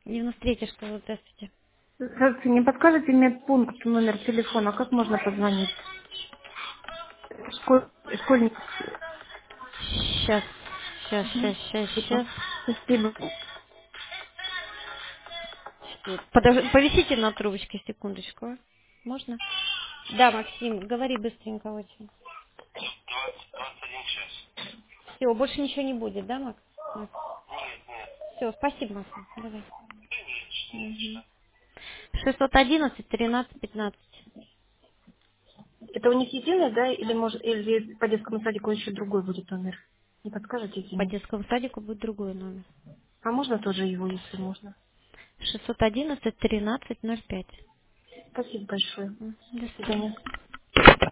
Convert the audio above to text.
93 школа, здравствуйте. Здравствуйте, не подскажете медпункт, номер телефона, как можно позвонить? Школьник. Сейчас, сейчас, Мгм. сейчас, сейчас, Спасибо. сейчас. Спасибо. Повисите на трубочке секундочку. Можно? Да, Максим, говори быстренько очень. Все, больше ничего не будет, да, Макс? Все, спасибо, Максим. Давай. Угу. 611 13 15. Это у них единый, да, или может, или по детскому садику еще другой будет номер? Не подскажете, По извините. детскому садику будет другой номер. А можно тоже его, если можно? 611 13 05. Спасибо большое. До До свидания. свидания.